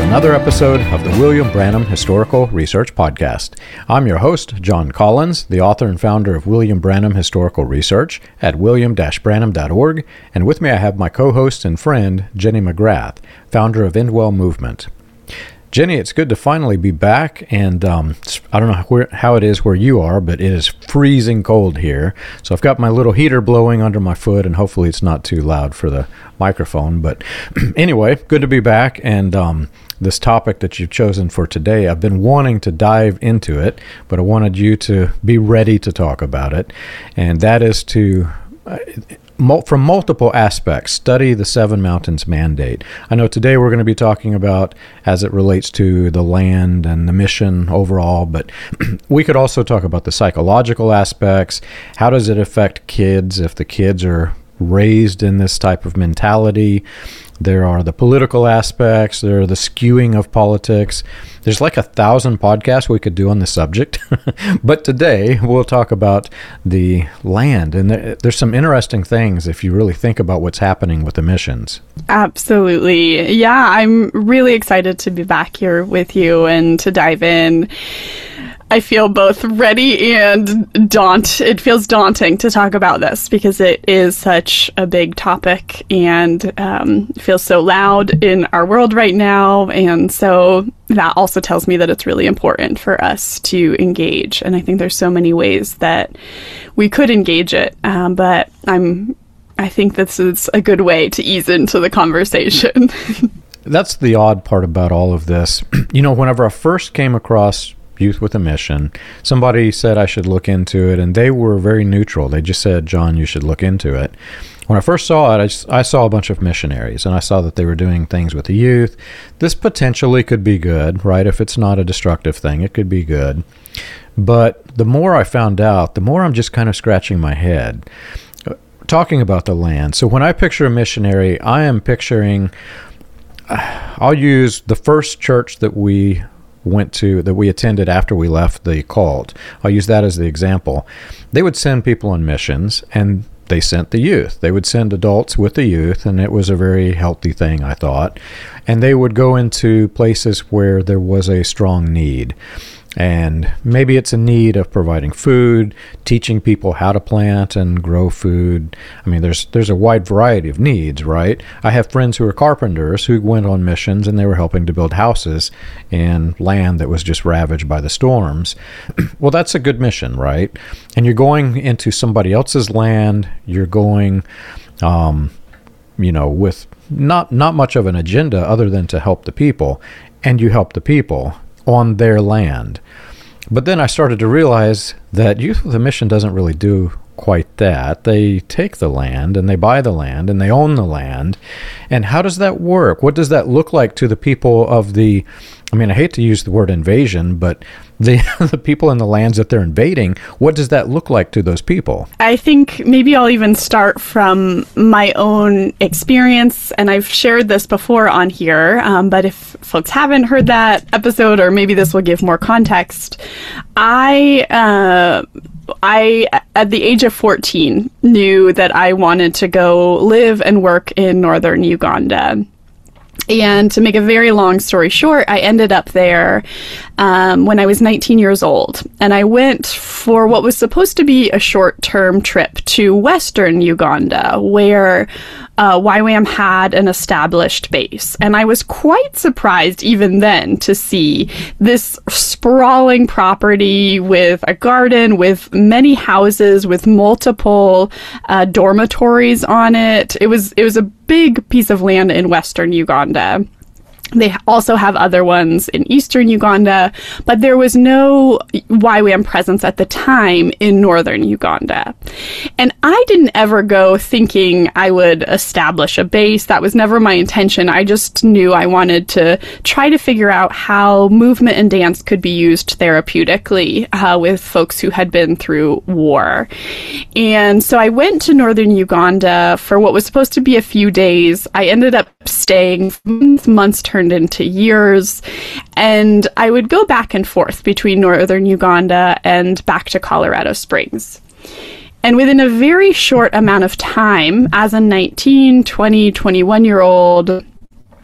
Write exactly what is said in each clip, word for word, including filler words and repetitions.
another episode of the William Branham Historical Research Podcast. I'm your host, John Collins, the author and founder of William Branham Historical Research at william dash branham dot org, and with me I have my co-host and friend, Jenny McGrath, founder of Endwell Movement. Jenny, it's good to finally be back, and um, I don't know where, how it is where you are, but it is freezing cold here. So I've got my little heater blowing under my foot, and hopefully it's not too loud for the microphone. But anyway, good to be back, and um, this topic that you've chosen for today, I've been wanting to dive into it, but I wanted you to be ready to talk about it, and that is to... Uh, from multiple aspects, study the Seven Mountains Mandate. I know today we're going to be talking about as it relates to the land and the mission overall, but we could also talk about the psychological aspects. How does it affect kids if the kids are raised in this type of mentality? There are the political aspects. There are the skewing of politics. There's like a thousand podcasts we could do on the subject. But today we'll talk about the land. And there, there's some interesting things if you really think about what's happening with the missions. Absolutely. Yeah, I'm really excited to be back here with you and to dive in. I feel both ready and daunt. It feels daunting to talk about this because it is such a big topic and um, it feels so loud in our world right now. And so that also tells me that it's really important for us to engage. And I think there's so many ways that we could engage it. Um, but I'm, I think this is a good way to ease into the conversation. That's the odd part about all of this. You know, whenever I first came across Youth with a Mission, somebody said I should look into it, and they were very neutral. They just said, John, you should look into it. When I first saw it, I, just, I saw a bunch of missionaries, and I saw that they were doing things with the youth. This potentially could be good, right? If it's not a destructive thing, it could be good. But the more I found out, the more I'm just kind of scratching my head, talking about the land. So when I picture a missionary, I am picturing, I'll use the first church that we went to, that we attended after we left the cult. I'll use that as the example. They would send people on missions, and they sent the youth. They would send adults with the youth, and it was a very healthy thing, I thought. And they would go into places where there was a strong need. And maybe it's a need of providing food, teaching people how to plant and grow food. I mean, there's there's a wide variety of needs, right? I have friends who are carpenters who went on missions, and they were helping to build houses in land that was just ravaged by the storms. Well, that's a good mission, right? And you're going into somebody else's land. You're going, um, you know, with not not much of an agenda other than to help the people, and you help the people on their land. But then I started to realize that Youth with a Mission doesn't really do quite that. They take the land and they buy the land and they own the land. And how does that work? What does that look like to the people of the, I mean, I hate to use the word invasion, but the the people in the lands that they're invading, what does that look like to those people? I think maybe I'll even start from my own experience, and I've shared this before on here, um, but if folks haven't heard that episode, or maybe this will give more context, I... Uh, I, at the age of fourteen, knew that I wanted to go live and work in northern Uganda. And to make a very long story short, I ended up there um, when I was nineteen years old. And I went for what was supposed to be a short-term trip to western Uganda, where uh, Y WAM had an established base. And I was quite surprised even then to see this sprawling property with a garden, with many houses, with multiple uh, dormitories on it. It was, it was a big piece of land in western Uganda. They also have other ones in eastern Uganda, but there was no Y WAM presence at the time in northern Uganda. And I didn't ever go thinking I would establish a base. That was never my intention. I just knew I wanted to try to figure out how movement and dance could be used therapeutically uh, with folks who had been through war. And so I went to northern Uganda for what was supposed to be a few days. I ended up staying months turned into years, and I would go back and forth between northern Uganda and back to Colorado Springs. And within a very short amount of time, as a nineteen, twenty, twenty-one year old,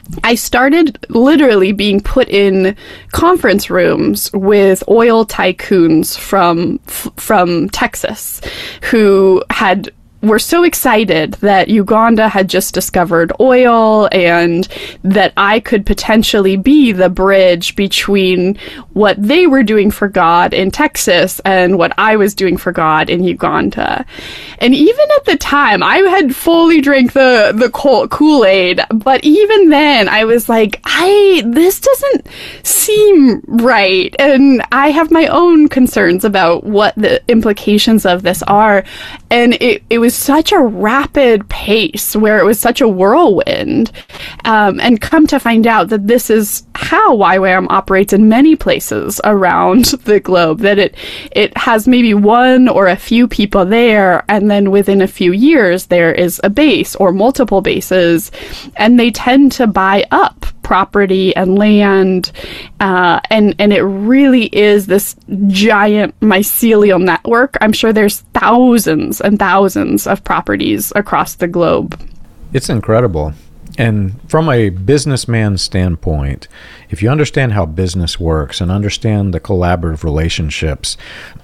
I started literally being put in conference rooms with oil tycoons from from Texas who had were so excited that Uganda had just discovered oil and that I could potentially be the bridge between what they were doing for God in Texas and what I was doing for God in Uganda. And even at the time, I had fully drank the, the Kool-Aid, but even then I was like, I, this doesn't seem right. And I have my own concerns about what the implications of this are. And it, it was such a rapid pace where it was such a whirlwind. Um, and come to find out that this is how Y WAM operates in many places around the globe, that it it has maybe one or a few people there, and then within a few years there is a base or multiple bases, and they tend to buy up property and land, uh, and and it really is this giant mycelial network. I'm sure there's thousands and thousands of properties across the globe. It's incredible. And from a businessman standpoint, if you understand how business works and understand the collaborative relationships,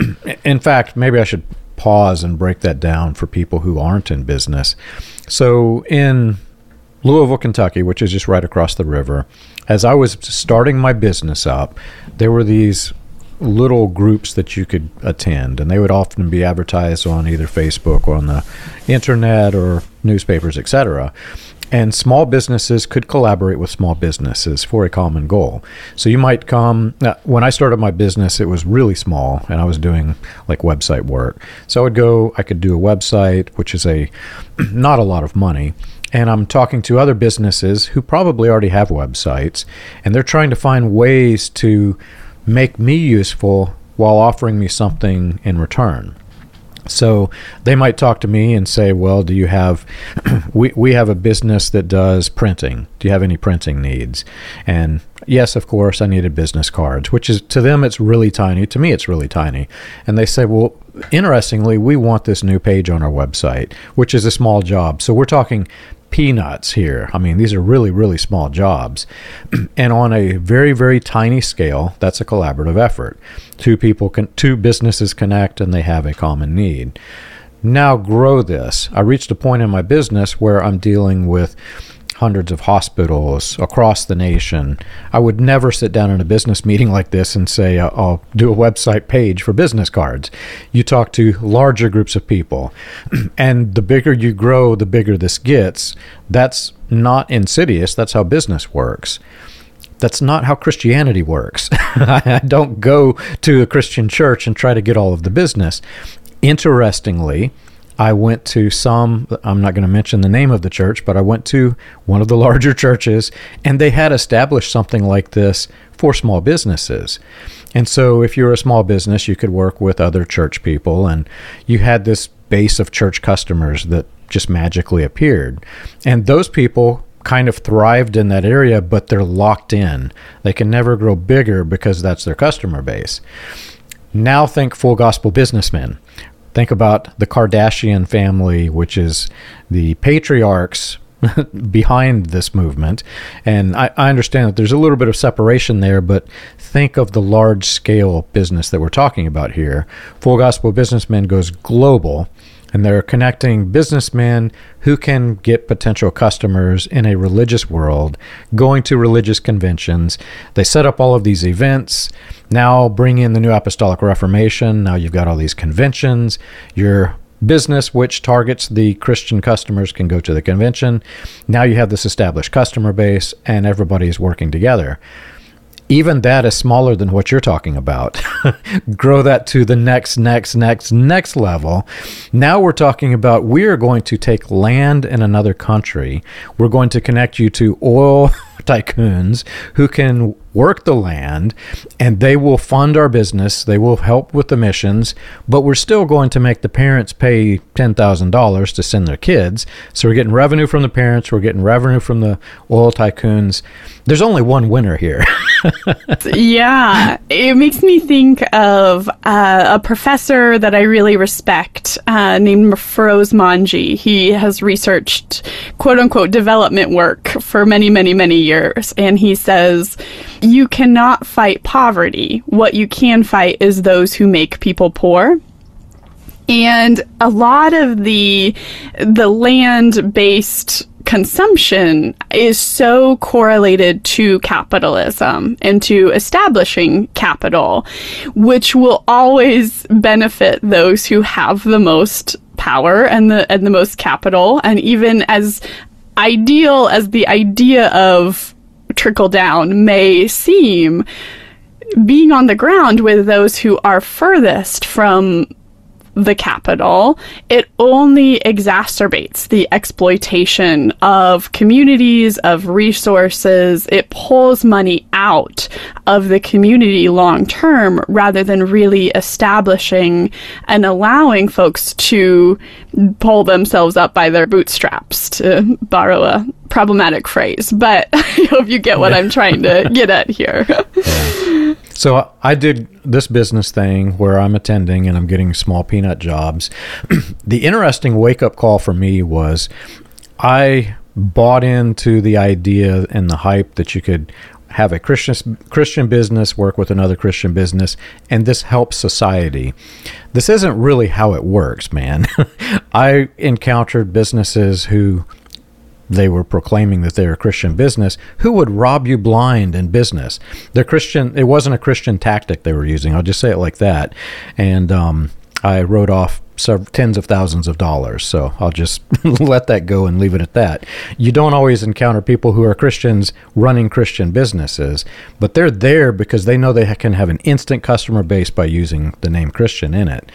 in fact, maybe I should pause and break that down for people who aren't in business. So in Louisville, Kentucky, which is just right across the river, as I was starting my business up, there were these little groups that you could attend, and they would often be advertised on either Facebook or on the internet or newspapers, et cetera. And small businesses could collaborate with small businesses for a common goal. So you might come, when I started my business, it was really small, and I was doing like website work. So I would go, I could do a website, which is a not a lot of money. And I'm talking to other businesses who probably already have websites, and they're trying to find ways to make me useful while offering me something in return. So they might talk to me and say, well, do you have, we, we have a business that does printing. Do you have any printing needs? And yes, of course, I needed business cards, which is, to them, it's really tiny. To me, it's really tiny. And they say, well, interestingly, we want this new page on our website, which is a small job. So we're talking peanuts here. I mean, these are really, really small jobs. And on a very, very tiny scale, that's a collaborative effort. Two people, can, two businesses connect, and they have a common need. Now grow this. I reached a point in my business where I'm dealing with hundreds of hospitals across the nation. I would never sit down in a business meeting like this and say, I'll do a website page for business cards. You talk to larger groups of people, and the bigger you grow, the bigger this gets. That's not insidious. That's how business works. That's not how Christianity works. I don't go to a Christian church and try to get all of the business. Interestingly, I went to some, I'm not going to mention the name of the church, but I went to one of the larger churches, and they had established something like this for small businesses. And so if you're a small business, you could work with other church people, and you had this base of church customers that just magically appeared. And those people kind of thrived in that area, but they're locked in. They can never grow bigger because that's their customer base. Now think full gospel businessmen. Think about the Kardashian family, which is the patriarchs behind this movement. And I, I understand that there's a little bit of separation there, but think of the large scale business that we're talking about here. Full Gospel Businessmen goes global, and they're connecting businessmen who can get potential customers in a religious world, going to religious conventions. They set up all of these events. Now bring in the New Apostolic Reformation. Now you've got all these conventions. Your business, which targets the Christian customers, can go to the convention. Now you have this established customer base, and everybody's working together. Even that is smaller than what you're talking about. Grow that to the next, next, next, next level. Now we're talking about, we are going to take land in another country. We're going to connect you to oil tycoons who can work the land, and they will fund our business. They will help with the missions, but we're still going to make the parents pay ten thousand dollars to send their kids. So we're getting revenue from the parents. We're getting revenue from the oil tycoons. There's only one winner here. Yeah, it makes me think of uh, a professor that I really respect uh, named Feroz Manji. He has researched quote-unquote development work for many, many, many years. And he says, you cannot fight poverty. What you can fight is those who make people poor. And a lot of the the land-based consumption is so correlated to capitalism and to establishing capital, which will always benefit those who have the most power and the and the most capital. And even as ideal as the idea of trickle down may seem, being on the ground with those who are furthest from the capital, it only exacerbates the exploitation of communities, of resources. It pulls money out of the community long term rather than really establishing and allowing folks to pull themselves up by their bootstraps, to borrow a problematic phrase. But I hope you get what I'm trying to get at here. Yeah. So I did this business thing where I'm attending and I'm getting small peanut jobs. The interesting wake-up call for me was I bought into the idea and the hype that you could have a Christian Christian business work with another Christian business, and this helps society. This isn't really how it works, man. I encountered businesses who they were proclaiming that they were a Christian business, who would rob you blind in business. They're Christian. It wasn't a Christian tactic they were using. I'll just say it like that. And um, I wrote off several, tens of thousands of dollars. So I'll just let that go and leave it at that. You don't always encounter people who are Christians running Christian businesses, but they're there because they know they can have an instant customer base by using the name Christian in it.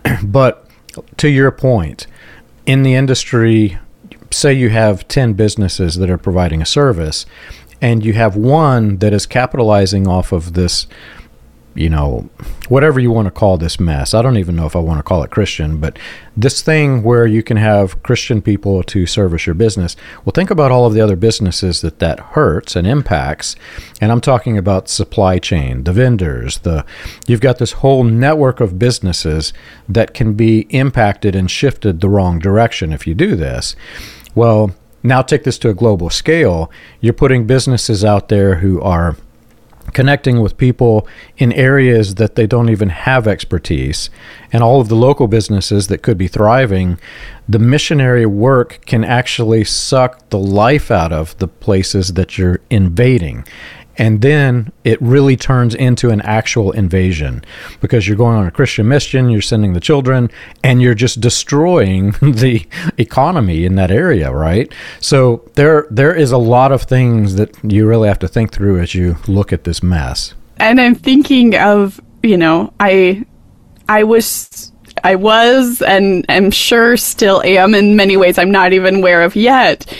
But to your point, in the industry, say you have ten businesses that are providing a service, and you have one that is capitalizing off of this, you know, whatever you want to call this mess. I don't even know if I want to call it Christian, but this thing where you can have Christian people to service your business. Well, think about all of the other businesses that that hurts and impacts. And I'm talking about supply chain, the vendors, the you've got this whole network of businesses that can be impacted and shifted the wrong direction if you do this. Well, now take this to a global scale. You're putting businesses out there who are connecting with people in areas that they don't even have expertise, and all of the local businesses that could be thriving, the missionary work can actually suck the life out of the places that you're invading. And then it really turns into an actual invasion because you're going on a Christian mission, you're sending the children, and you're just destroying the economy in that area, right? So there, there is a lot of things that you really have to think through as you look at this mess. And I'm thinking of, you know, I, I was, I was, and I'm sure still am in many ways I'm not even aware of yet,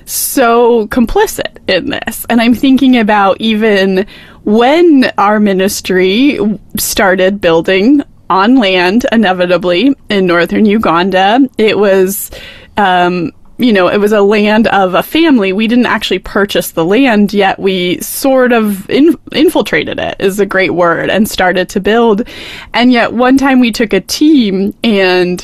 so complicit in this. And I'm thinking about even when our ministry started building on land, inevitably, in northern Uganda, it was, um, you know, it was a land of a family. We didn't actually purchase the land, yet we sort of in- infiltrated it, is a great word, and started to build. And yet one time we took a team and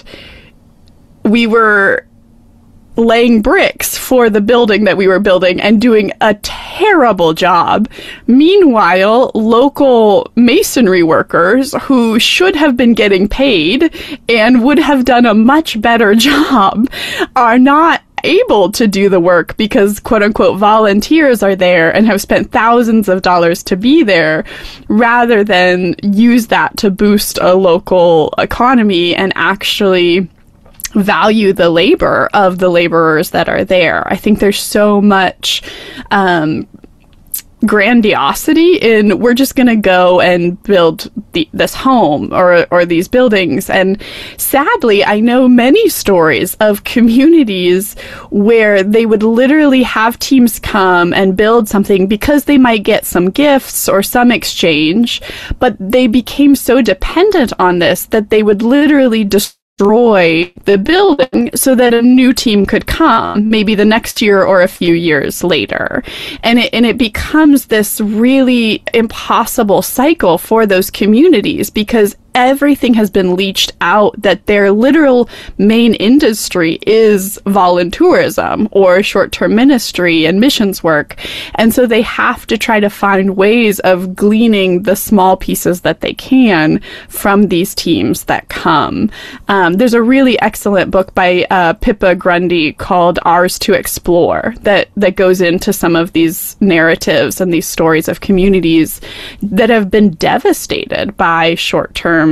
we were laying bricks for the building that we were building and doing a terrible job. Meanwhile, local masonry workers who should have been getting paid and would have done a much better job are not able to do the work because quote unquote volunteers are there and have spent thousands of dollars to be there, rather than use that to boost a local economy and actually value the labor of the laborers that are there. I think there's so much um, grandiosity in we're just going to go and build the, this home or or these buildings. And sadly, I know many stories of communities where they would literally have teams come and build something because they might get some gifts or some exchange, but they became so dependent on this that they would literally just destroy the building so that a new team could come maybe the next year or a few years later. And it, and it becomes this really impossible cycle for those communities because everything has been leached out, that their literal main industry is voluntourism or short-term ministry and missions work. And so they have to try to find ways of gleaning the small pieces that they can from these teams that come. Um, there's a really excellent book by uh, Pippa Grundy called Ours to Explore that, that goes into some of these narratives and these stories of communities that have been devastated by short-term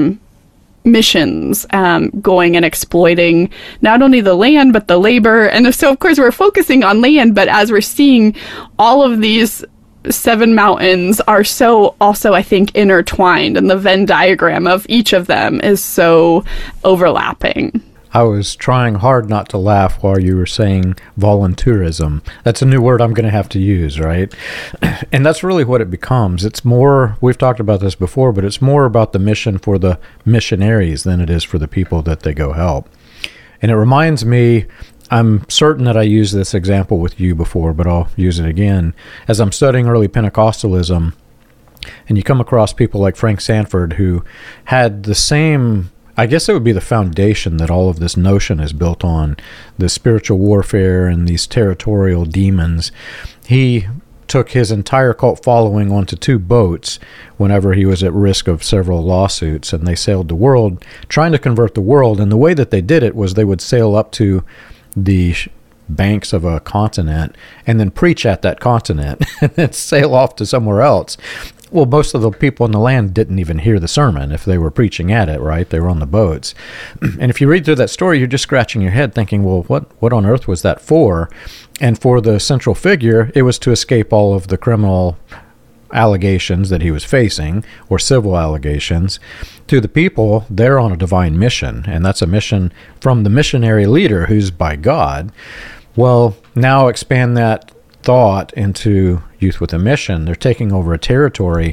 missions, um, going and exploiting not only the land, but the labor. And so, of course, we're focusing on land, but as we're seeing, all of these seven mountains are so also, I think, intertwined, and the Venn diagram of each of them is so overlapping. I was trying hard not to laugh while you were saying voluntourism. That's a new word I'm going to have to use, right? And that's really what it becomes. It's more, we've talked about this before, but it's more about the mission for the missionaries than it is for the people that they go help. And it reminds me, I'm certain that I used this example with you before, but I'll use it again. As I'm studying early Pentecostalism, and you come across people like Frank Sanford, who had the same, I guess it would be the foundation that all of this notion is built on, the spiritual warfare and these territorial demons. He took his entire cult following onto two boats whenever he was at risk of several lawsuits, and they sailed the world, trying to convert the world. And the way that they did it was they would sail up to the banks of a continent and then preach at that continent and then sail off to somewhere else. Well, most of the people on the land didn't even hear the sermon if they were preaching at it, right? They were on the boats. And if you read through that story, you're just scratching your head thinking, well, what, what on earth was that for? And for the central figure, it was to escape all of the criminal allegations that he was facing, or civil allegations. To the people, they're on a divine mission, and that's a mission from the missionary leader who's by God. Well, now expand that thought into Youth with a Mission. They're taking over a territory.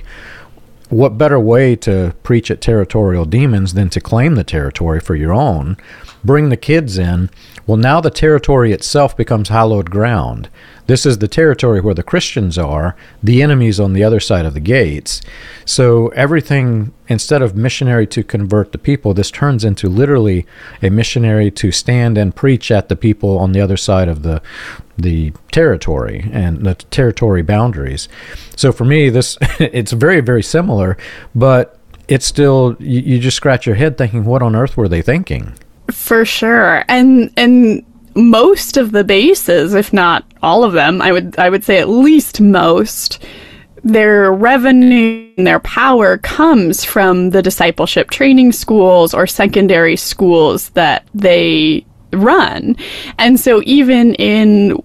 What better way to preach at territorial demons than to claim the territory for your own? Bring the kids in. Well, now the territory itself becomes hallowed ground. This is the territory where the Christians are, the enemies on the other side of the gates. So everything, instead of missionary to convert the people, this turns into literally a missionary to stand and preach at the people on the other side of the the territory and the territory boundaries. So for me, this it's very, very similar, but it's still, you, you just scratch your head thinking, what on earth were they thinking? For sure. And and most of the bases, if not all of them, I would I would say at least most, their revenue and their power comes from the discipleship training schools or secondary schools that they run. And so even in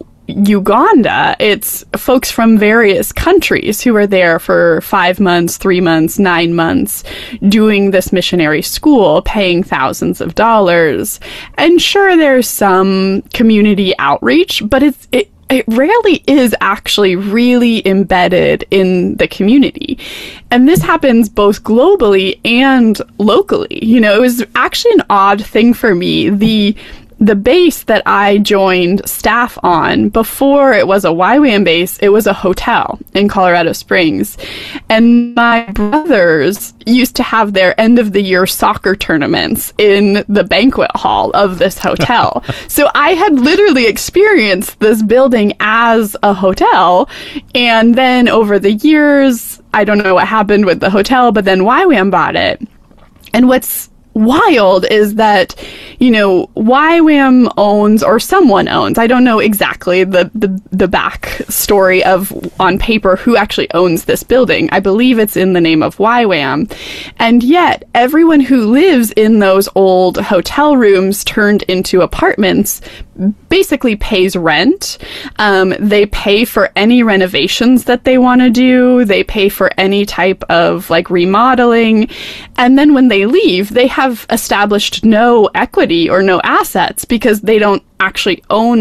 Uganda, it's folks from various countries who are there for five months, three months, nine months, doing this missionary school, paying thousands of dollars. And sure, there's some community outreach, but it's it, it rarely is actually really embedded in the community. And this happens both globally and locally. You know, it was actually an odd thing for me. The The base that I joined staff on, before it was a Y WAM base, it was a hotel in Colorado Springs. And my brothers used to have their end of the year soccer tournaments in the banquet hall of this hotel. So I had literally experienced this building as a hotel. And then over the years, I don't know what happened with the hotel, but then Y WAM bought it. And what's wild is that, you know, Y WAM owns, or someone owns, I don't know exactly the, the, the back story of, on paper, who actually owns this building. I believe it's in the name of Y WAM. And yet, everyone who lives in those old hotel rooms turned into apartments basically pays rent. Um, they pay for any renovations that they want to do. They pay for any type of like remodeling. And then when they leave, they have established no equity or no assets because they don't actually own that.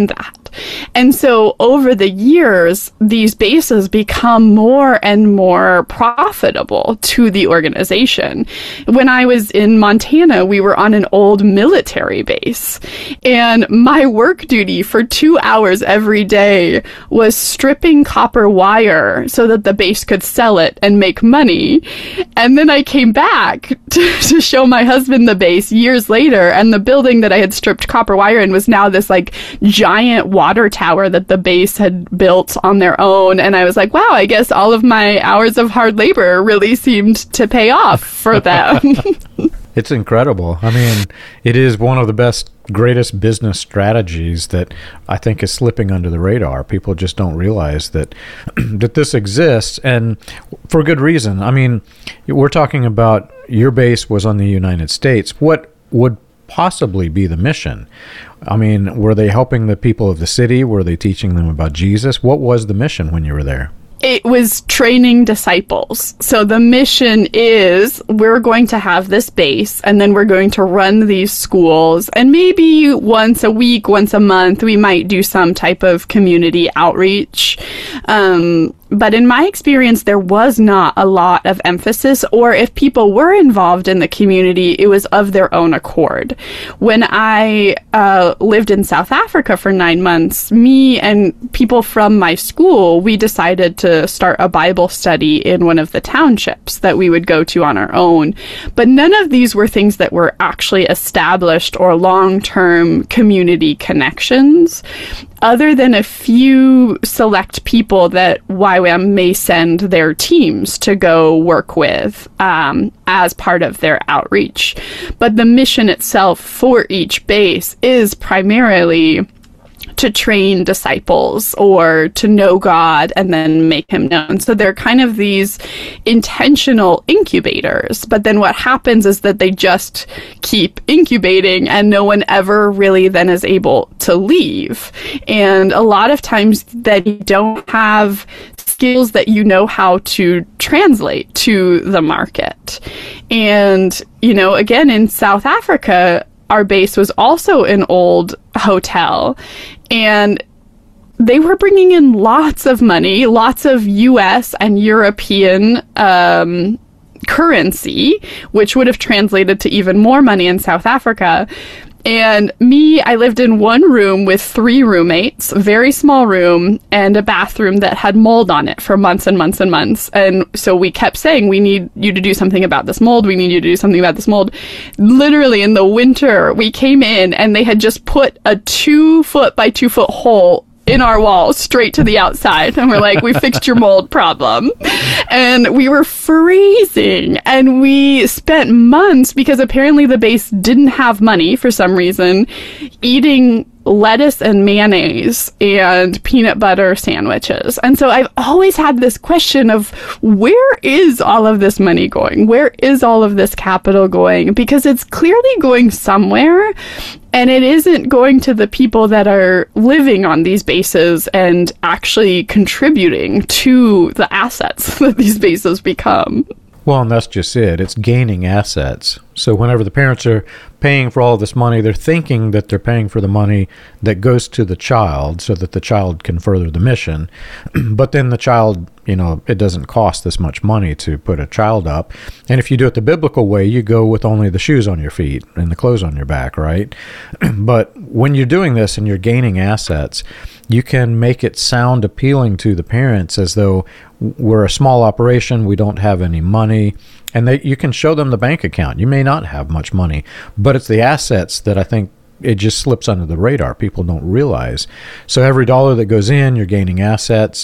And so over the years, these bases become more and more profitable to the organization. When I was in Montana, we were on an old military base, and my work duty for two hours every day was stripping copper wire so that the base could sell it and make money. And then I came back to, to show my husband the base years later, and the building that I had stripped copper wire in was now this like giant water tower that the base had built on their own. And I was like, wow, I guess all of my hours of hard labor really seemed to pay off for them. It's incredible. I mean, it is one of the best, greatest business strategies that I think is slipping under the radar. People just don't realize that that this exists, and for good reason. I mean, we're talking about your base was on the United States. What would possibly be the mission? I mean, were they helping the people of the city? Were they teaching them about Jesus? What was the mission when you were there? It was training disciples. So the mission is we're going to have this base, and then we're going to run these schools, and maybe once a week, once a month, we might do some type of community outreach. Um, but in my experience, there was not a lot of emphasis, or if people were involved in the community, it was of their own accord. When I uh, lived in South Africa for nine months, me and people from my school, we decided to start a Bible study in one of the townships that we would go to on our own. But none of these were things that were actually established or long-term community connections, other than a few select people that Y WAM may send their teams to go work with um, as part of their outreach. But the mission itself for each base is primarily to train disciples or to know God and then make him known. So they're kind of these intentional incubators. But then what happens is that they just keep incubating, and no one ever really then is able to leave. And a lot of times that you don't have skills that you know how to translate to the market. And, you know, again, in South Africa, our base was also an old hotel, and they were bringing in lots of money, lots of U S and European um, currency, which would have translated to even more money in South Africa. And me, I lived in one room with three roommates, very small room, and a bathroom that had mold on it for months and months and months. And so we kept saying, we need you to do something about this mold. We need you to do something about this mold. Literally in the winter, we came in and they had just put a two foot by two foot hole in our wall straight to the outside, and we're like, we fixed your mold problem. And we were freezing, and we spent months, because apparently the base didn't have money for some reason, eating lettuce and mayonnaise and peanut butter sandwiches. And so I've always had this question of, where is all of this money going? Where is all of this capital going? Because it's clearly going somewhere, and it isn't going to the people that are living on these bases and actually contributing to the assets that these bases become. Well, and that's just it. It's gaining assets. So whenever the parents are paying for all this money, they're thinking that they're paying for the money that goes to the child so that the child can further the mission. But then the child, you know, it doesn't cost this much money to put a child up. And if you do it the biblical way, you go with only the shoes on your feet and the clothes on your back, right? But when you're doing this and you're gaining assets, you can make it sound appealing to the parents as though we're a small operation, we don't have any money, and they, you can show them the bank account. You may not have much money, but it's the assets that I think it just slips under the radar. People don't realize. So every dollar that goes in, you're gaining assets.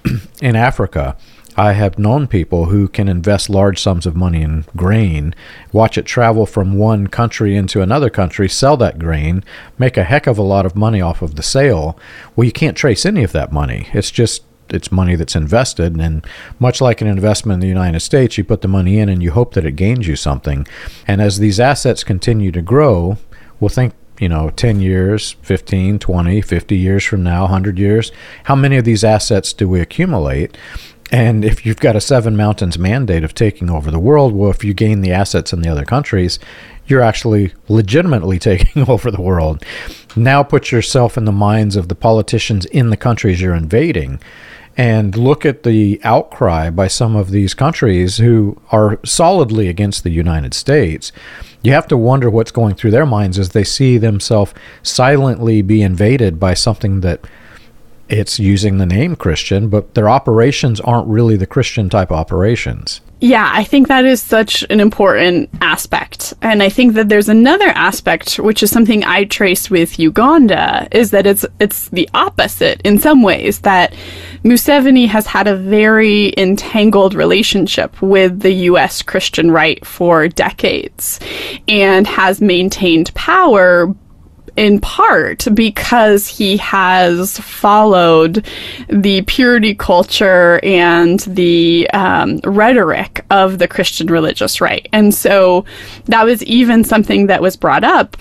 In Africa, I have known people who can invest large sums of money in grain, watch it travel from one country into another country, sell that grain, make a heck of a lot of money off of the sale. Well, you can't trace any of that money. It's just it's money that's invested, and much like an investment in the United States, you put the money in and you hope that it gains you something. And as these assets continue to grow, we'll think, you know, ten years, fifteen, twenty, fifty years from now, one hundred years, how many of these assets do we accumulate? And if you've got a Seven Mountains mandate of taking over the world, well, if you gain the assets in the other countries, you're actually legitimately taking over the world. Now put yourself in the minds of the politicians in the countries you're invading, and look at the outcry by some of these countries who are solidly against the United States. You have to wonder what's going through their minds as they see themselves silently be invaded by something that it's using the name Christian, but their operations aren't really the Christian type operations. Yeah, I think that is such an important aspect. And I think that there's another aspect, which is something I traced with Uganda, is that it's it's the opposite in some ways, that Museveni has had a very entangled relationship with the U S Christian right for decades and has maintained power in part because he has followed the purity culture and the um, rhetoric of the Christian religious right. And so that was even something that was brought up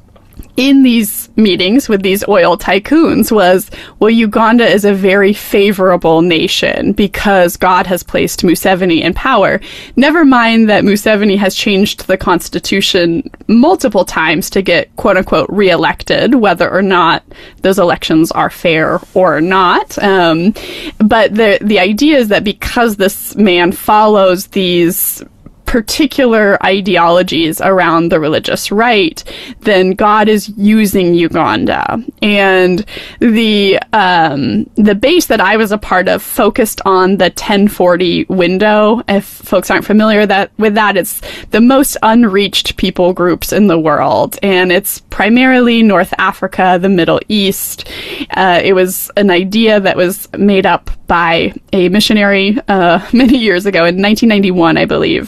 in these meetings with these oil tycoons was, well, Uganda is a very favorable nation because God has placed Museveni in power. Never mind that Museveni has changed the constitution multiple times to get quote unquote reelected, whether or not those elections are fair or not. Um, but the, the idea is that because this man follows these particular ideologies around the religious right, then God is using Uganda. And the um, the base that I was a part of focused on the ten forty window. If folks aren't familiar that with that, it's the most unreached people groups in the world, and it's primarily North Africa, the Middle East. Uh, it was an idea that was made up by a missionary uh, many years ago in nineteen ninety-one, I believe.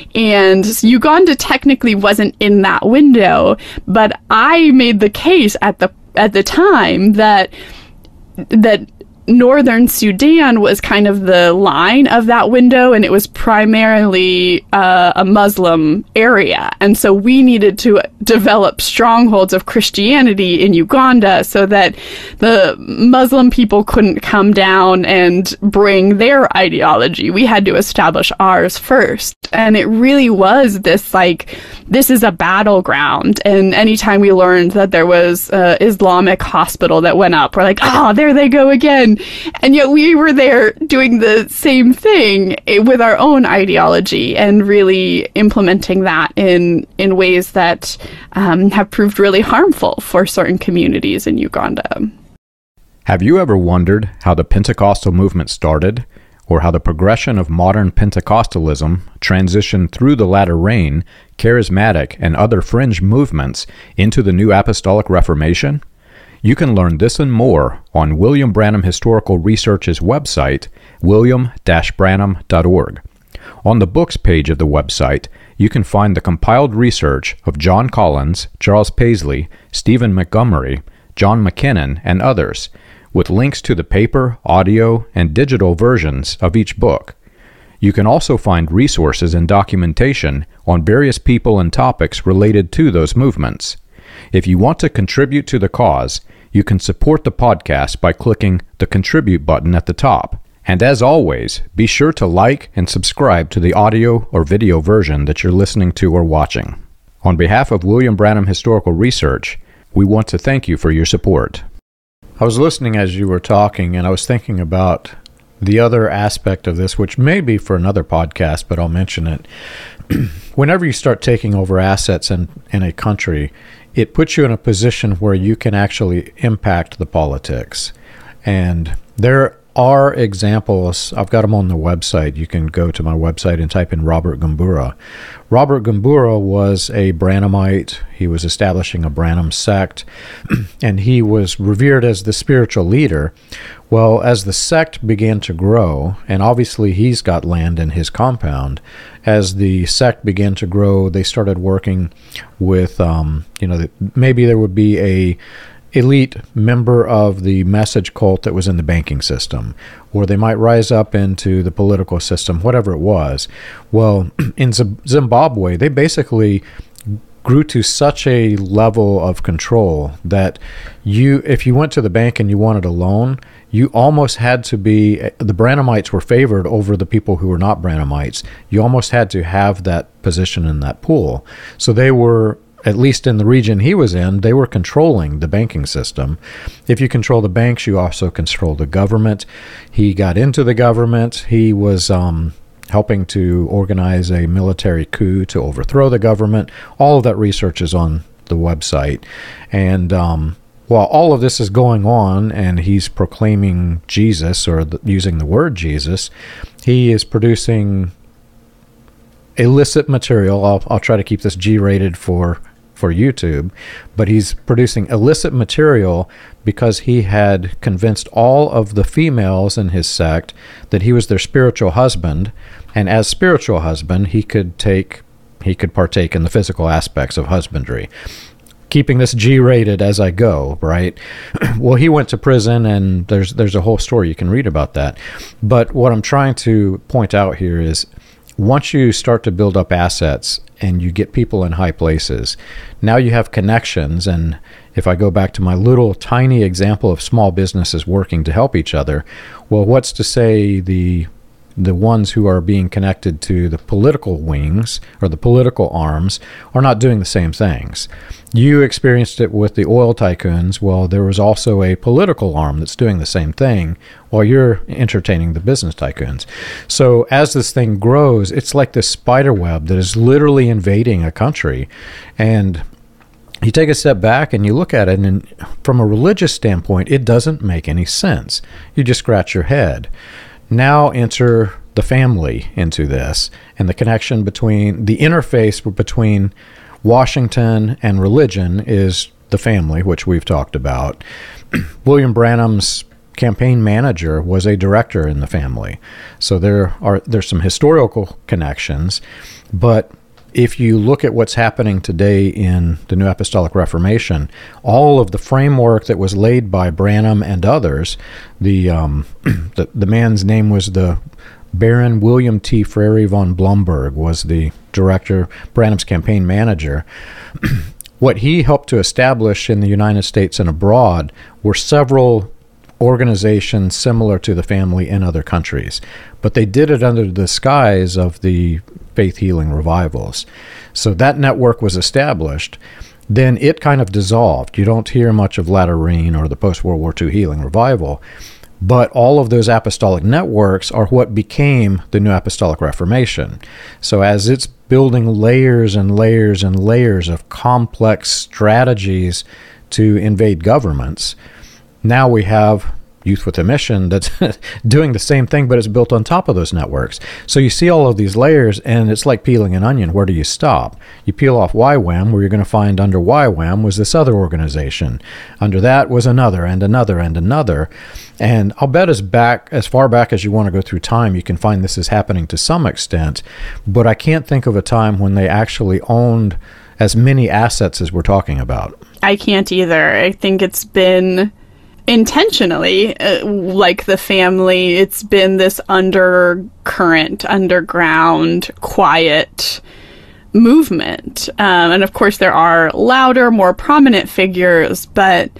And Uganda technically wasn't in that window, but I made the case at the at the time that that Northern Sudan was kind of the line of that window, and it was primarily uh, a Muslim area. And so we needed to develop strongholds of Christianity in Uganda so that the Muslim people couldn't come down and bring their ideology. We had to establish ours first. And it really was this, like, this is a battleground. And anytime we learned that there was an Islamic hospital that went up, we're like, oh, there they go again. And yet we were there doing the same thing with our own ideology and really implementing that in in ways that um, have proved really harmful for certain communities in Uganda. Have you ever wondered how the Pentecostal movement started, or how the progression of modern Pentecostalism transitioned through the latter rain, charismatic, and other fringe movements into the New Apostolic Reformation? You can learn this and more on William Branham Historical Research's website, william dash branham dot org. On the books page of the website, you can find the compiled research of John Collins, Charles Paisley, Stephen Montgomery, John McKinnon, and others, with links to the paper, audio, and digital versions of each book. You can also find resources and documentation on various people and topics related to those movements. If you want to contribute to the cause, you can support the podcast by clicking the Contribute button at the top. And as always, be sure to like and subscribe to the audio or video version that you're listening to or watching. On behalf of William Branham Historical Research, we want to thank you for your support. I was listening as you were talking, and I was thinking about the other aspect of this, which may be for another podcast, but I'll mention it. Whenever you start taking over assets in, in a country, it puts you in a position where you can actually impact the politics. And there are examples. I've got them on the website. You can go to my website and type in Robert Gumbura. Robert Gumbura was a Branhamite. He was establishing a Branham sect, and he was revered as the spiritual leader. Well, as the sect began to grow, and obviously he's got land in his compound, as the sect began to grow, they started working with, um, you know, maybe there would be a elite member of the message cult that was in the banking system, or they might rise up into the political system, whatever it was. Well, in Zimbabwe, they basically grew to such a level of control that you, if you went to the bank and you wanted a loan, you almost had to be, the Branhamites were favored over the people who were not Branhamites. You almost had to have that position in that pool. So they were, at least in the region he was in, they were controlling the banking system. If you control the banks, you also control the government. He got into the government. He was um, helping to organize a military coup to overthrow the government. All of that research is on the website. And um, while all of this is going on and he's proclaiming Jesus, or the, using the word Jesus, he is producing illicit material. I'll, I'll try to keep this G-rated for for YouTube, but he's producing illicit material because he had convinced all of the females in his sect that he was their spiritual husband, and as spiritual husband, he could take he could partake in the physical aspects of husbandry. Keeping this G-rated as I go, right? Well, he went to prison, and there's there's a whole story you can read about that. But what I'm trying to point out here is, once you start to build up assets and you get people in high places, now you have connections. And if I go back to my little tiny example of small businesses working to help each other, well, what's to say the the ones who are being connected to the political wings or the political arms are not doing the same things? You experienced it with the oil tycoons. Well, there was also a political arm that's doing the same thing while you're entertaining the business tycoons. So as this thing grows, it's like this spider web that is literally invading a country. And you take a step back and you look at it, and from a religious standpoint, it doesn't make any sense. You just scratch your head. Now enter the family into this, and the connection between, the interface between Washington and religion is the family, which we've talked about. William Branham's campaign manager was a director in the family. So there are there's some historical connections, but if you look at what's happening today in the New Apostolic Reformation, all of the framework that was laid by Branham and others, the um, the, the man's name was the Baron William T. Frary von Blomberg, was the director, Branham's campaign manager. What he helped to establish in the United States and abroad were several organizations similar to the family in other countries, but they did it under the disguise of the faith healing revivals. So that network was established. Then it kind of dissolved. You don't hear much of Latter Rain or the post-World War Two healing revival, but all of those apostolic networks are what became the New Apostolic Reformation. So as it's building layers and layers and layers of complex strategies to invade governments, now we have Youth with a Mission that's doing the same thing, but it's built on top of those networks. So you see all of these layers, and it's like peeling an onion. Where do you stop? You peel off Y WAM, where you're going to find under Y WAM was this other organization. Under that was another, and another, and another. And I'll bet as back as far back as you want to go through time, you can find this is happening to some extent. But I can't think of a time when they actually owned as many assets as we're talking about. I can't either. I think it's been intentionally, uh, like the family, it's been this undercurrent, underground, quiet movement. Um, and of course, there are louder, more prominent figures, but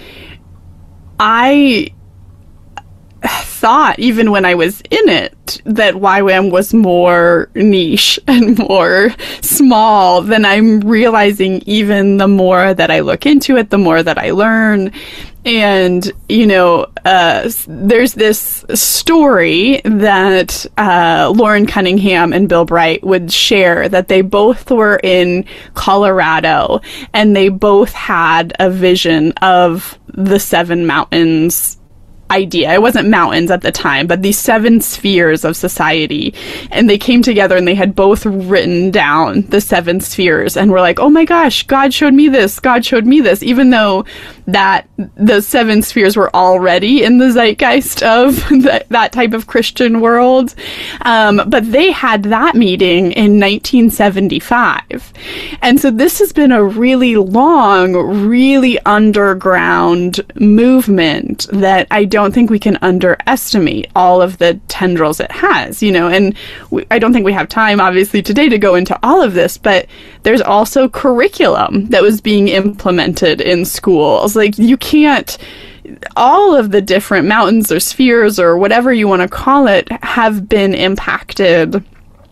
I thought, even when I was in it, that Y WAM was more niche and more small than I'm realizing. Even the more that I look into it, the more that I learn. And, you know, uh, there's this story that uh, Lauren Cunningham and Bill Bright would share, that they both were in Colorado and they both had a vision of the Seven Mountains idea. It wasn't mountains at the time, but these seven spheres of society. And they came together and they had both written down the seven spheres and were like, oh my gosh, God showed me this, God showed me this, even though that the seven spheres were already in the zeitgeist of that, that type of Christian world. Um, but they had that meeting in nineteen seventy-five. And so this has been a really long, really underground movement that I don't don't think we can underestimate all of the tendrils it has, you know, and we, I don't think we have time, obviously, today to go into all of this, but there's also curriculum that was being implemented in schools. Like, you can't, all of the different mountains or spheres or whatever you want to call it have been impacted.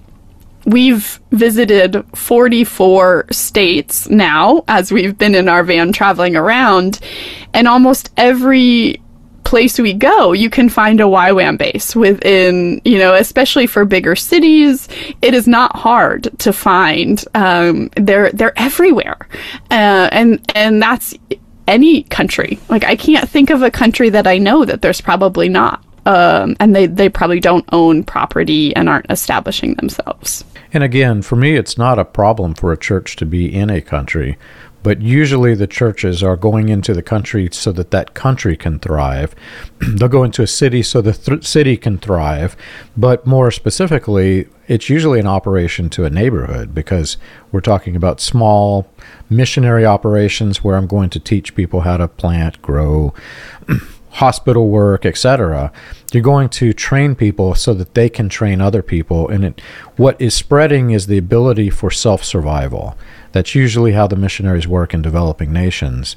We've visited forty-four states now as we've been in our van traveling around, and almost every place we go, you can find a Y WAM base within, you know, especially for bigger cities. It is not hard to find. Um, they're they're everywhere, uh, and and that's any country. Like, I can't think of a country that I know that there's probably not. Um, and they, they probably don't own property and aren't establishing themselves. And again, for me, it's not a problem for a church to be in a country, but usually the churches are going into the country so that that country can thrive. They'll go into a city so the th- city can thrive, but more specifically, it's usually an operation to a neighborhood, because we're talking about small missionary operations where I'm going to teach people how to plant, grow, hospital work, et cetera. You're going to train people so that they can train other people, and it, what is spreading is the ability for self-survival. That's usually how the missionaries work in developing nations.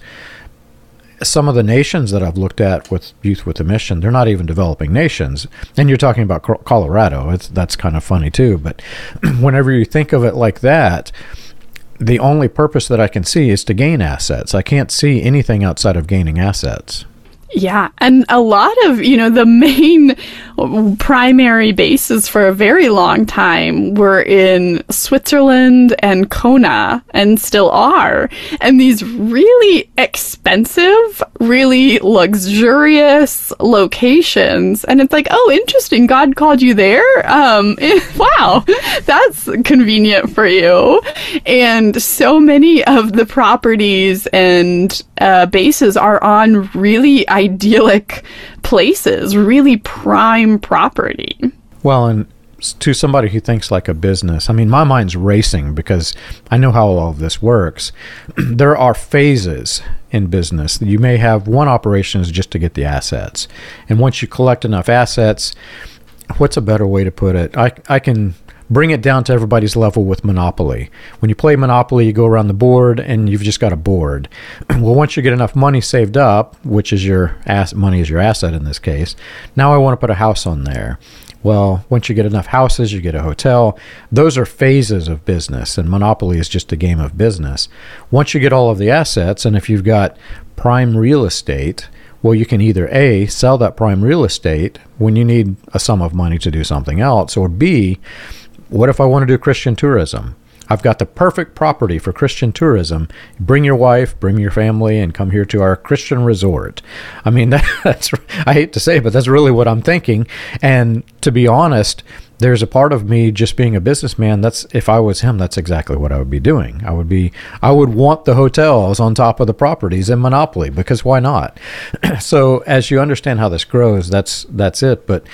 Some of the nations that I've looked at with Youth with a Mission, they're not even developing nations. And you're talking about Colorado. It's, that's kind of funny too. But whenever you think of it like that, the only purpose that I can see is to gain assets. I can't see anything outside of gaining assets. Yeah, and a lot of, you know, the main primary bases for a very long time were in Switzerland and Kona, and still are. And these really expensive, really luxurious locations. And it's like, oh, interesting, God called you there? Um, wow, that's convenient for you. And so many of the properties and uh, bases are on really idyllic places, really prime property. Well, and to somebody who thinks like a business, I mean, my mind's racing because I know how all of this works. There are phases in business. You may have one operation is just to get the assets. And once you collect enough assets, what's a better way to put it? I, I can bring it down to everybody's level with Monopoly. When you play Monopoly, you go around the board and you've just got a board. Well, once you get enough money saved up, which is your ass, money is your asset in this case, now I want to put a house on there. Well, once you get enough houses, you get a hotel. Those are phases of business, and Monopoly is just a game of business. Once you get all of the assets, and if you've got prime real estate, well, you can either A, sell that prime real estate when you need a sum of money to do something else, or B, what if I want to do Christian tourism? I've got the perfect property for Christian tourism. Bring your wife, bring your family, and come here to our Christian resort. I mean, that's, I hate to say it, but that's really what I'm thinking. And to be honest, there's a part of me just being a businessman. That's, if I was him, that's exactly what I would be doing. I would be, I would want the hotels on top of the properties in Monopoly, because why not? So as you understand how this grows, that's, that's it. But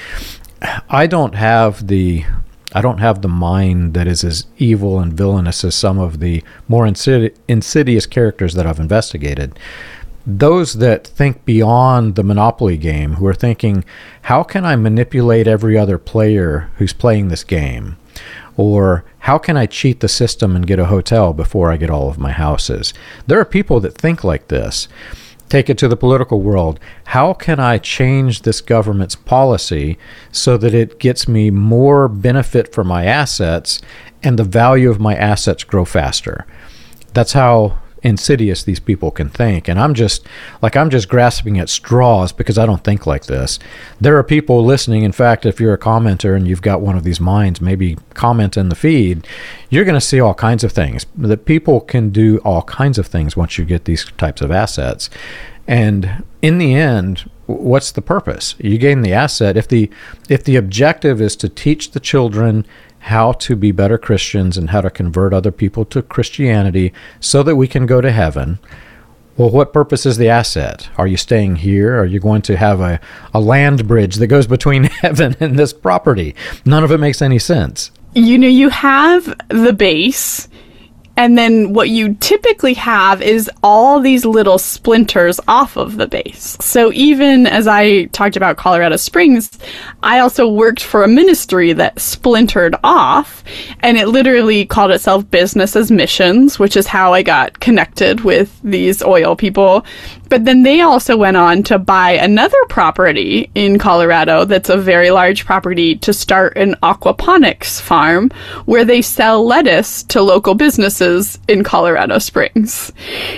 I don't have the, I don't have the mind that is as evil and villainous as some of the more insidi- insidious characters that I've investigated. Those that think beyond the Monopoly game, who are thinking, how can I manipulate every other player who's playing this game? Or how can I cheat the system and get a hotel before I get all of my houses? There are people that think like this. Take it to the political world. How can I change this government's policy so that it gets me more benefit for my assets and the value of my assets grow faster? That's how insidious these people can think. And I'm just like, I'm just grasping at straws because I don't think like this. There are people listening. In fact, if you're a commenter and you've got one of these minds, maybe comment in the feed, you're going to see all kinds of things. That people can do all kinds of things once you get these types of assets. And in the end, what's the purpose? You gain the asset. If the if the objective is to teach the children how to be better Christians and how to convert other people to Christianity so that we can go to heaven, well, what purpose is the asset? Are you staying here? Are you going to have a, a land bridge that goes between heaven and this property? None of it makes any sense. You know, you have the base, And then what you typically have is all these little splinters off of the base. So even as I talked about Colorado Springs, I also worked for a ministry that splintered off, and it literally called itself Business as Missions, which is how I got connected with these oil people. But then they also went on to buy another property in Colorado that's a very large property to start an aquaponics farm where they sell lettuce to local businesses in Colorado Springs.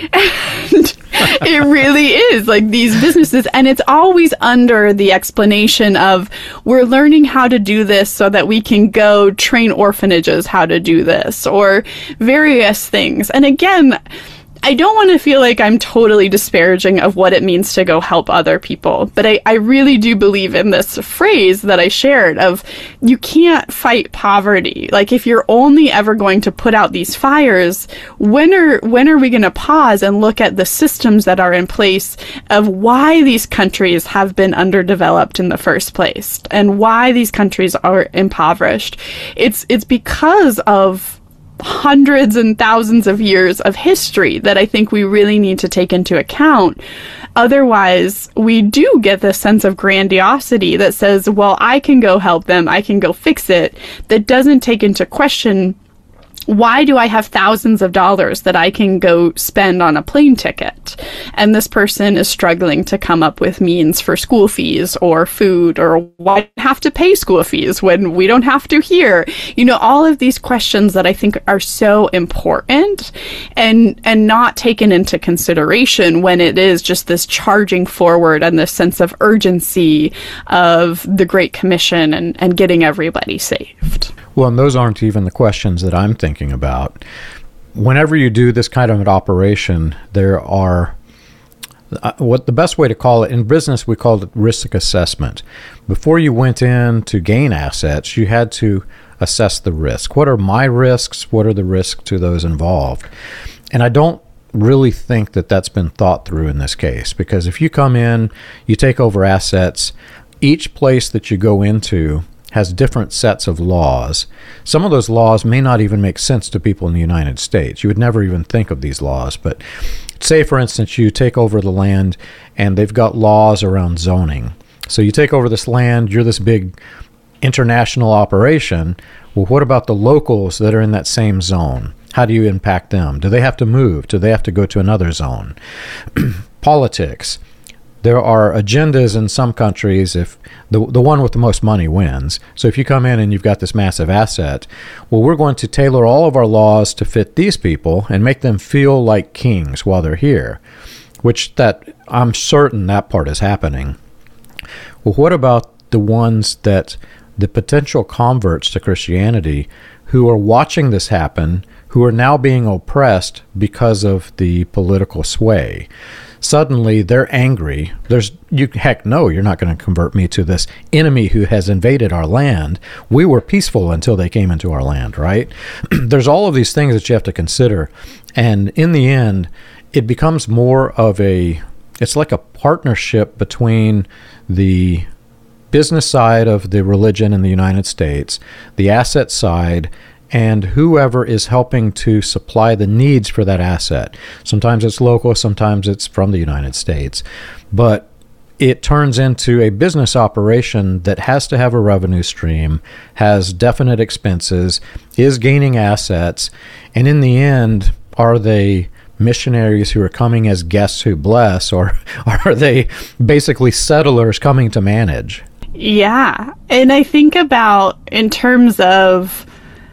And it really is like these businesses, and it's always under the explanation of we're learning how to do this so that we can go train orphanages how to do this, or various things. And again, I don't want to feel like I'm totally disparaging of what it means to go help other people, but I, I really do believe in this phrase that I shared of you can't fight poverty. Like, if you're only ever going to put out these fires, when are when are we going to pause and look at the systems that are in place of why these countries have been underdeveloped in the first place and why these countries are impoverished? It's it's because of hundreds and thousands of years of history that I think we really need to take into account. Otherwise, we do get this sense of grandiosity that says, well, I can go help them, I can go fix it, that doesn't take into question, why do I have thousands of dollars that I can go spend on a plane ticket? And this person is struggling to come up with means for school fees or food, or why have to pay school fees when we don't have to here? You know, all of these questions that I think are so important and and not taken into consideration when it is just this charging forward and this sense of urgency of the Great Commission and, and getting everybody saved. Well, and those aren't even the questions that I'm thinking about. Whenever you do this kind of an operation, there are, uh, what the best way to call it, in business we call it risk assessment. Before you went in to gain assets, you had to assess the risk. What are my risks? What are the risks to those involved? And I don't really think that that's been thought through in this case, because if you come in, you take over assets, each place that you go into has different sets of laws. Some of those laws may not even make sense to people in the United States. You would never even think of these laws. But say, for instance, you take over the land and they've got laws around zoning. So you take over this land, you're this big international operation. Well, what about the locals that are in that same zone? How do you impact them? Do they have to move? Do they have to go to another zone? Politics. There are agendas in some countries. If the the one with the most money wins. So if you come in and you've got this massive asset, well, we're going to tailor all of our laws to fit these people and make them feel like kings while they're here, which that I'm certain that part is happening. Well, what about the ones that the potential converts to Christianity who are watching this happen, who are now being oppressed because of the political sway? Suddenly they're angry. There's you heck no, you're not going to convert me to this enemy who has invaded our land. We were peaceful until they came into our land, right? There's all of these things that you have to consider. And in the end, it becomes more of a, it's like a partnership between the business side of the religion in the United States, the asset side, and whoever is helping to supply the needs for that asset. Sometimes it's local, sometimes it's from the United States. But it turns into a business operation that has to have a revenue stream, has definite expenses, is gaining assets, and in the end, are they missionaries who are coming as guests who bless, or are they basically settlers coming to manage? Yeah, and I think about in terms of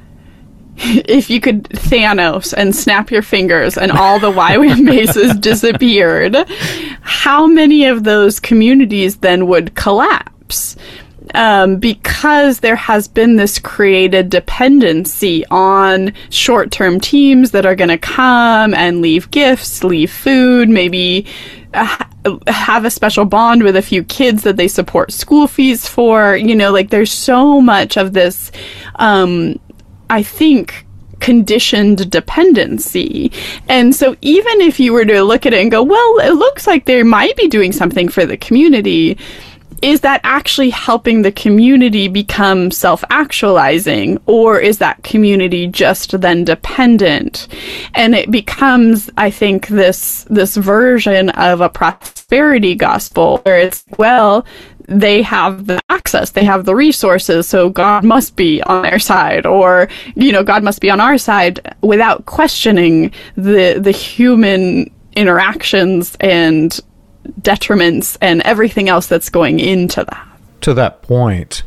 if you could Thanos and snap your fingers and all the Y WAM bases disappeared, how many of those communities then would collapse? Um, because there has been this created dependency on short-term teams that are going to come and leave gifts, leave food, maybe uh, have a special bond with a few kids that they support school fees for. You know, like there's so much of this um I think, conditioned dependency. And so even if you were to look at it and go, well, it looks like they might be doing something for the community, is that actually helping the community become self-actualizing, or is that community just then dependent? And it becomes, I think, this this version of a prosperity gospel where it's, well, they have the access, they have the resources, so God must be on their side, or, you know, God must be on our side, without questioning the the human interactions and detriments and everything else that's going into that. To that point,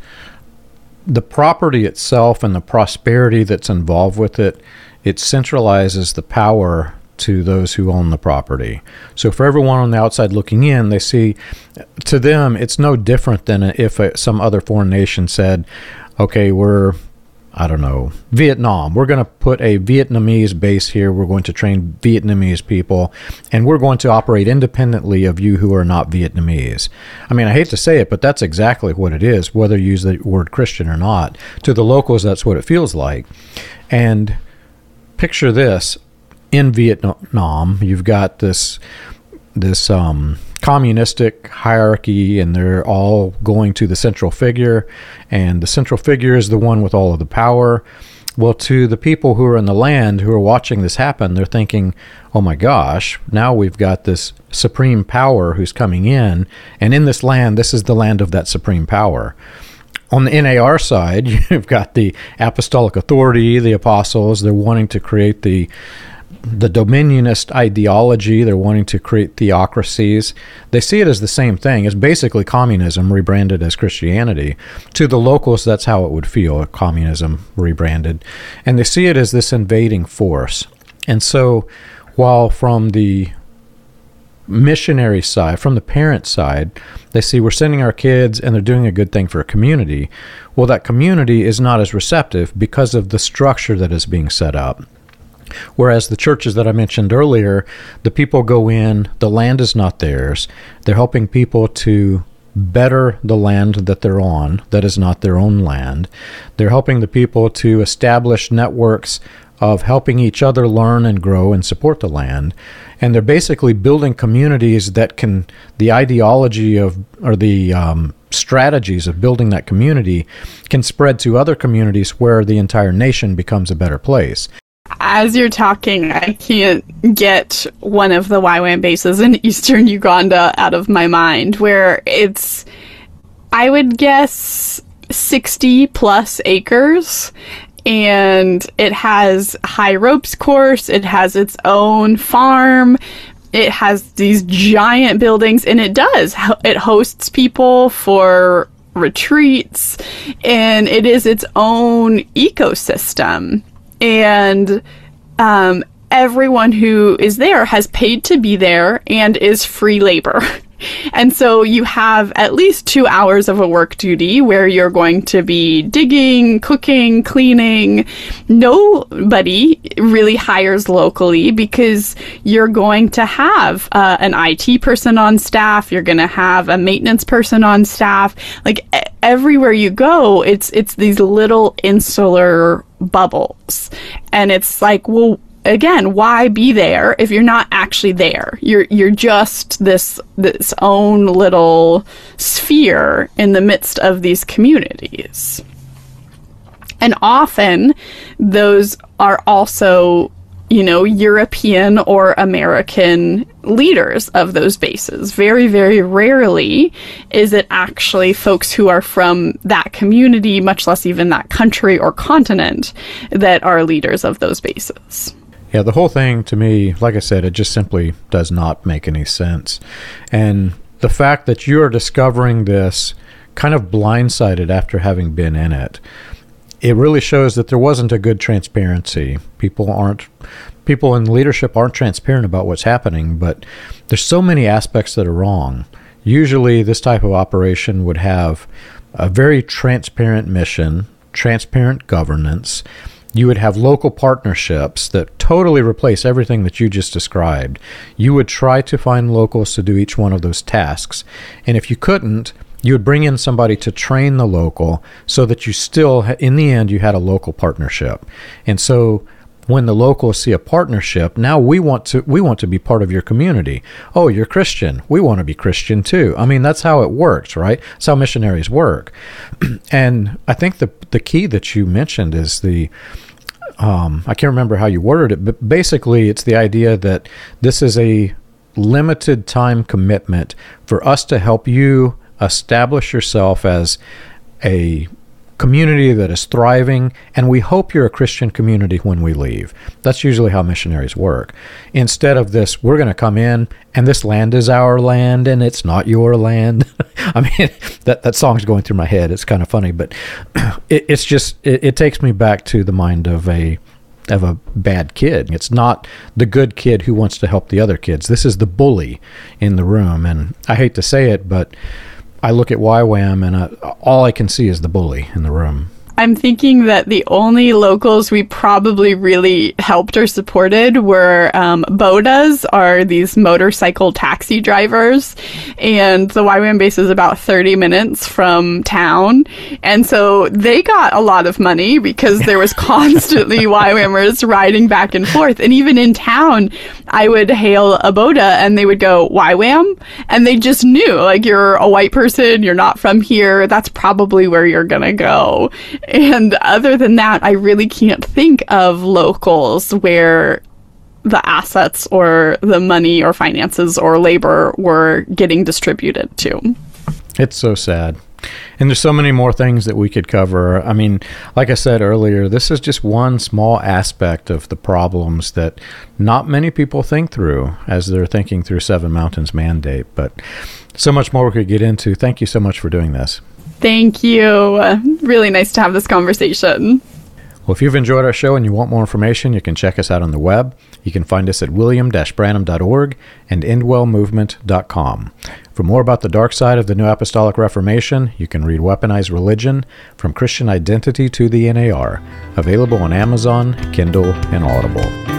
the property itself and the prosperity that's involved with it, it centralizes the power to those who own the property. So for everyone on the outside looking in, they see, to them, it's no different than if a, some other foreign nation said, okay, we're, I don't know, Vietnam. We're going to put a Vietnamese base here. We're going to train Vietnamese people, and we're going to operate independently of you who are not Vietnamese. I mean, I hate to say it, but that's exactly what it is, whether you use the word Christian or not. To the locals, that's what it feels like. And picture this. In Vietnam, you've got this this um, communistic hierarchy, and they're all going to the central figure, and the central figure is the one with all of the power. Well, to the people who are in the land who are watching this happen, they're thinking, oh my gosh, now we've got this supreme power who's coming in, and in this land, this is the land of that supreme power. On the N A R side, you've got the apostolic authority, the apostles. They're wanting to create the the dominionist ideology. They're wanting to create theocracies. They see it as the same thing. It's basically communism rebranded as Christianity. To the locals, that's how it would feel, communism rebranded. And they see it as this invading force. And so while from the missionary side, from the parent side, they see we're sending our kids and they're doing a good thing for a community. Well, that community is not as receptive because of the structure that is being set up. Whereas the churches that I mentioned earlier, the people go in, the land is not theirs. They're helping people to better the land that they're on, that is not their own land. They're helping the people to establish networks of helping each other learn and grow and support the land. And they're basically building communities that can, the ideology of, or the um, strategies of building that community can spread to other communities where the entire nation becomes a better place. As you're talking, I can't get one of the Y WAM bases in eastern Uganda out of my mind, where it's, I would guess, sixty plus acres, and it has high ropes course, it has its own farm, it has these giant buildings, and it does, it hosts people for retreats, and it is its own ecosystem. And um, everyone who is there has paid to be there and is free labor. And so you have at least two hours of a work duty where you're going to be digging, cooking, cleaning. Nobody really hires locally because you're going to have uh, an I T person on staff. You're going to have a maintenance person on staff. Like everywhere you go, it's it's these little insular bubbles. And it's like, well, again, why be there if you're not actually there? You're you're just this this own little sphere in the midst of these communities. And often those are also, you know, European or American leaders of those bases. Very, very rarely is it actually folks who are from that community, much less even that country or continent, that are leaders of those bases. Yeah, the whole thing to me, like I said, it just simply does not make any sense. And the fact that you are discovering this kind of blindsided after having been in it, it really shows that there wasn't a good transparency. People aren't, people in leadership aren't transparent about what's happening, but there's so many aspects that are wrong. Usually this type of operation would have a very transparent mission, transparent governance. You would have local partnerships that totally replace everything that you just described. You would try to find locals to do each one of those tasks. And if you couldn't, you would bring in somebody to train the local so that you still, in the end, you had a local partnership. And so when the locals see a partnership, now we want to we want to be part of your community. Oh, you're Christian. We want to be Christian too. I mean, that's how it works, right? That's how missionaries work. And I think the the key that you mentioned is the um, I can't remember how you worded it, but basically it's the idea that this is a limited time commitment for us to help you establish yourself as a community that is thriving, and we hope you're a Christian community when we leave. That's usually how missionaries work. Instead of this, we're going to come in and this land is our land and it's not your land. I mean, that, that song's going through my head. It's kind of funny, but it, it's just, it, it takes me back to the mind of a of a bad kid. It's not the good kid who wants to help the other kids. This is the bully in the room. And I hate to say it, but I look at Y WAM and uh, all I can see is the bully in the room. I'm thinking that the only locals we probably really helped or supported were um, bodas, are these motorcycle taxi drivers, and the Y WAM base is about thirty minutes from town, and so they got a lot of money because there was constantly Y WAMers riding back and forth, and even in town, I would hail a boda and they would go, Y WAM? And they just knew, like, you're a white person, you're not from here, that's probably where you're gonna go. And other than that, I really can't think of locals where the assets or the money or finances or labor were getting distributed to. It's so sad. And there's so many more things that we could cover. I mean, like I said earlier, this is just one small aspect of the problems that not many people think through as they're thinking through Seven Mountains Mandate. But so much more we could get into. Thank you so much for doing this. Thank you. Really nice to have this conversation. Well, if you've enjoyed our show and you want more information, you can check us out on the web. You can find us at william dash branham dot org and endwell movement dot com. For more about the dark side of the New Apostolic Reformation, you can read Weaponized Religion, From Christian Identity to the N A R, available on Amazon, Kindle, and Audible.